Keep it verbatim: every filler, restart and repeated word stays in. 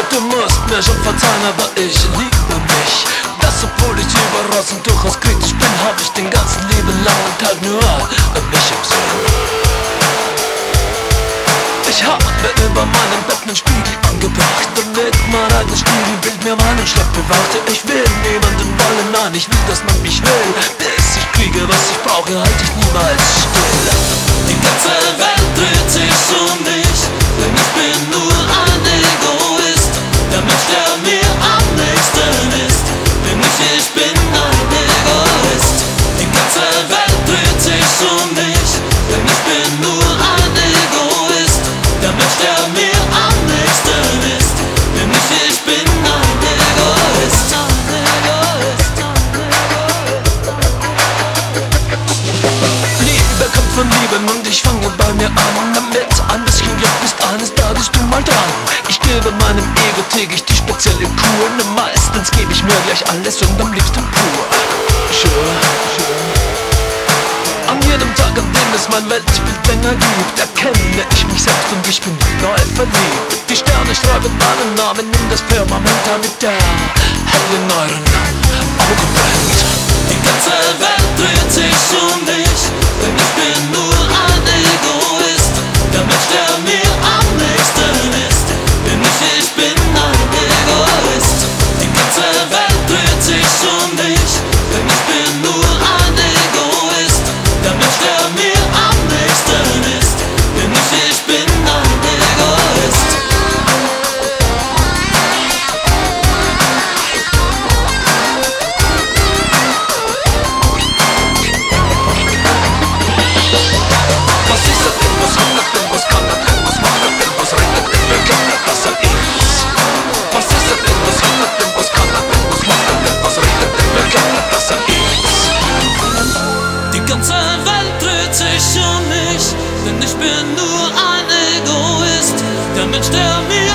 Du musst mir schon verzeihen, aber ich liebe mich. Das, obwohl ich überaus und durchaus kritisch bin, hab ich den ganzen lieben langen Tag nur mich im Sinn. Ich habe über meinem Bett nen Spiegel angebracht und mit mein eigenes Spiegelbild mir meinen Schlag bewachte. Ich will niemanden wollen, nein, ich will, dass man mich will. Bis ich kriege, was ich brauche, halt ich niemals still. Die ganze Welt dreht sich um mich, denn ich bin nur ein Egoist. Der Mensch, der mir am nächsten ist, denn ich, ich bin ein Egoist. Die ganze Welt dreht sich um mich, denn ich bin nur ein Egoist. Der Mensch, der mir am nächsten ist, denn ich, ich bin ein Egoist. Liebe kommt von Lieben und ich fange bei mir an damit. Ein bisschen Glück ist eines Tages du mal dran. Ich gebe meinem Ego täglich die spezielle Kur. Ne, meistens gebe ich mir gleich alles und am liebsten pur. Sure, sure. An jedem Tag, an dem es mein Weltbild länger gibt, erkenne ich mich selbst und ich bin neu verliebt. Die Sterne schreiben meinen Namen in das Firmament, damit der Hell in euren Augen brennt. Die ganze Welt dreht sich um mich, denn ich bin nur ein Egoist. Der Mensch, der mir am nächsten ist, denn ich, ich bin ein Egoist. Die ganze Welt dreht sich um mich, denn ich bin nur ein Egoist. Der Mensch, der mir am nächsten ist, denn ich, ich bin ein Egoist. Was ist das denn, was hat das denn, was kann das denn, was macht das denn, was regnet denn, wer glaubt das, dass er ist? Was ist das denn, was hat das denn, was kann das denn, was macht das denn, was regnet denn, wer glaubt das, dass er ist? Die ganze Welt dreht sich um mich, denn ich bin nur ein Egoist. Der Mensch, der mir